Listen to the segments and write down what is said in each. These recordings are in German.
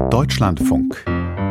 Deutschlandfunk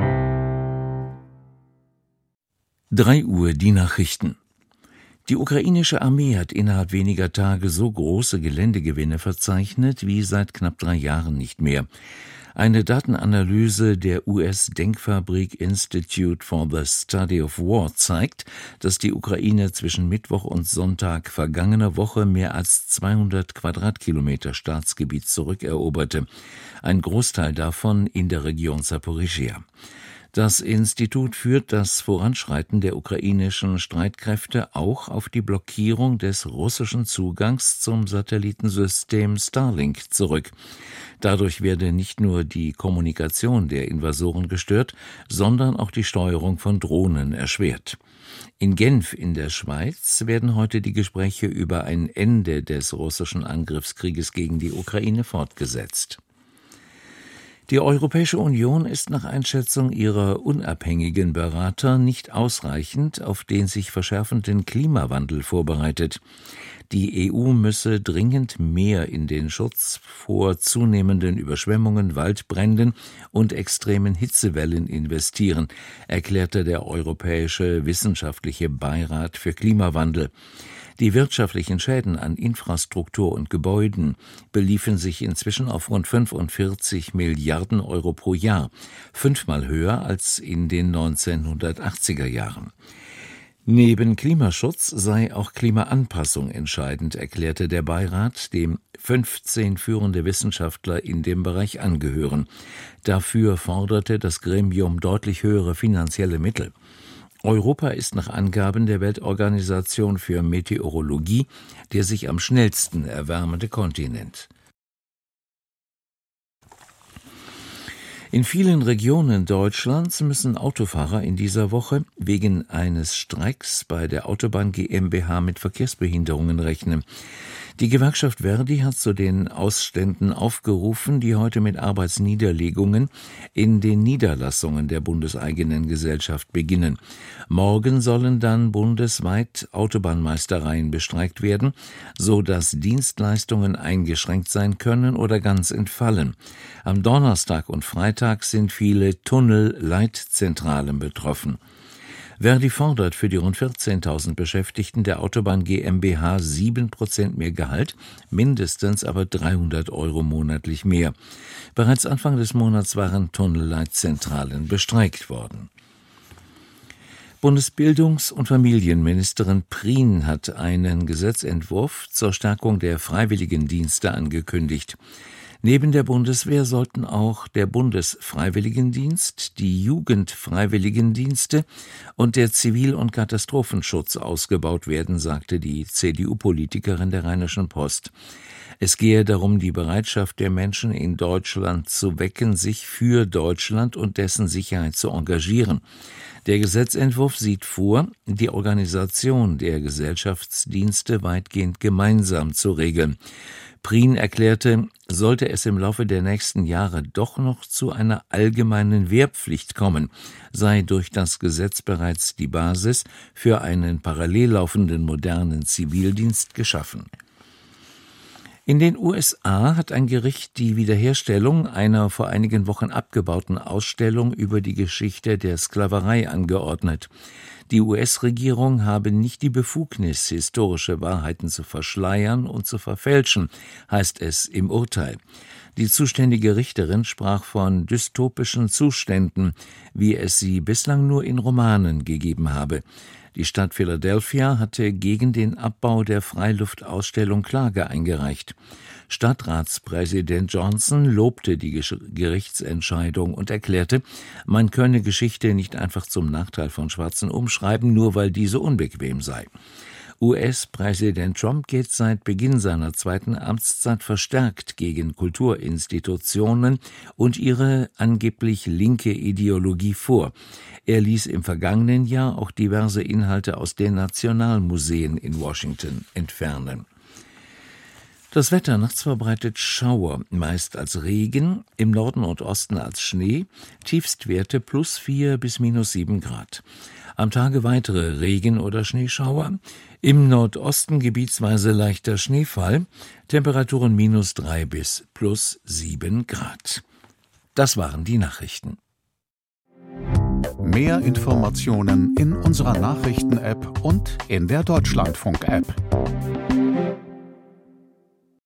3 Uhr die Nachrichten. Die ukrainische Armee hat innerhalb weniger Tage so große Geländegewinne verzeichnet wie seit knapp 3 Jahren nicht mehr. Eine Datenanalyse der US-Denkfabrik Institute for the Study of War zeigt, dass die Ukraine zwischen Mittwoch und Sonntag vergangener Woche mehr als 200 Quadratkilometer Staatsgebiet zurückeroberte, ein Großteil davon in der Region Saporischschja. Das Institut führt das Voranschreiten der ukrainischen Streitkräfte auch auf die Blockierung des russischen Zugangs zum Satellitensystem Starlink zurück. Dadurch werde nicht nur die Kommunikation der Invasoren gestört, sondern auch die Steuerung von Drohnen erschwert. In Genf in der Schweiz werden heute die Gespräche über ein Ende des russischen Angriffskrieges gegen die Ukraine fortgesetzt. Die Europäische Union ist nach Einschätzung ihrer unabhängigen Berater nicht ausreichend auf den sich verschärfenden Klimawandel vorbereitet. Die EU müsse dringend mehr in den Schutz vor zunehmenden Überschwemmungen, Waldbränden und extremen Hitzewellen investieren, erklärte der Europäische Wissenschaftliche Beirat für Klimawandel. Die wirtschaftlichen Schäden an Infrastruktur und Gebäuden beliefen sich inzwischen auf rund 45 Milliarden Euro pro Jahr, 5-mal höher als in den 1980er Jahren. Neben Klimaschutz sei auch Klimaanpassung entscheidend, erklärte der Beirat, dem 15 führende Wissenschaftler in dem Bereich angehören. Dafür forderte das Gremium deutlich höhere finanzielle Mittel. Europa ist nach Angaben der Weltorganisation für Meteorologie der sich am schnellsten erwärmende Kontinent. In vielen Regionen Deutschlands müssen Autofahrer in dieser Woche wegen eines Streiks bei der Autobahn GmbH mit Verkehrsbehinderungen rechnen. Die Gewerkschaft Verdi hat zu den Ausständen aufgerufen, die heute mit Arbeitsniederlegungen in den Niederlassungen der bundeseigenen Gesellschaft beginnen. Morgen sollen dann bundesweit Autobahnmeistereien bestreikt werden, so dass Dienstleistungen eingeschränkt sein können oder ganz entfallen. Am Donnerstag und Freitag sind viele Tunnelleitzentralen betroffen. Verdi fordert für die rund 14.000 Beschäftigten der Autobahn GmbH 7% mehr Gehalt, mindestens aber 300 Euro monatlich mehr. Bereits Anfang des Monats waren Tunnelleitzentralen bestreikt worden. Bundesbildungs- und Familienministerin Prien hat einen Gesetzentwurf zur Stärkung der Freiwilligendienste angekündigt. Neben der Bundeswehr sollten auch der Bundesfreiwilligendienst, die Jugendfreiwilligendienste und der Zivil- und Katastrophenschutz ausgebaut werden, sagte die CDU-Politikerin der Rheinischen Post. Es gehe darum, die Bereitschaft der Menschen in Deutschland zu wecken, sich für Deutschland und dessen Sicherheit zu engagieren. Der Gesetzentwurf sieht vor, die Organisation der Gesellschaftsdienste weitgehend gemeinsam zu regeln. Prien erklärte, sollte es im Laufe der nächsten Jahre doch noch zu einer allgemeinen Wehrpflicht kommen, sei durch das Gesetz bereits die Basis für einen parallel laufenden modernen Zivildienst geschaffen. In den USA hat ein Gericht die Wiederherstellung einer vor einigen Wochen abgebauten Ausstellung über die Geschichte der Sklaverei angeordnet. Die US-Regierung habe nicht die Befugnis, historische Wahrheiten zu verschleiern und zu verfälschen, heißt es im Urteil. Die zuständige Richterin sprach von dystopischen Zuständen, wie es sie bislang nur in Romanen gegeben habe. Die Stadt Philadelphia hatte gegen den Abbau der Freiluftausstellung Klage eingereicht. Stadtratspräsident Johnson lobte die Gerichtsentscheidung und erklärte, man könne Geschichte nicht einfach zum Nachteil von Schwarzen umschreiben, nur weil diese unbequem sei. US-Präsident Trump geht seit Beginn seiner 2. Amtszeit verstärkt gegen Kulturinstitutionen und ihre angeblich linke Ideologie vor. Er ließ im vergangenen Jahr auch diverse Inhalte aus den Nationalmuseen in Washington entfernen. Das Wetter: nachts verbreitet Schauer, meist als Regen, im Norden und Osten als Schnee, Tiefstwerte +4 bis -7 Grad. Am Tage weitere Regen- oder Schneeschauer, im Nordosten gebietsweise leichter Schneefall, Temperaturen -3 bis +7 Grad. Das waren die Nachrichten. Mehr Informationen in unserer Nachrichten-App und in der Deutschlandfunk-App.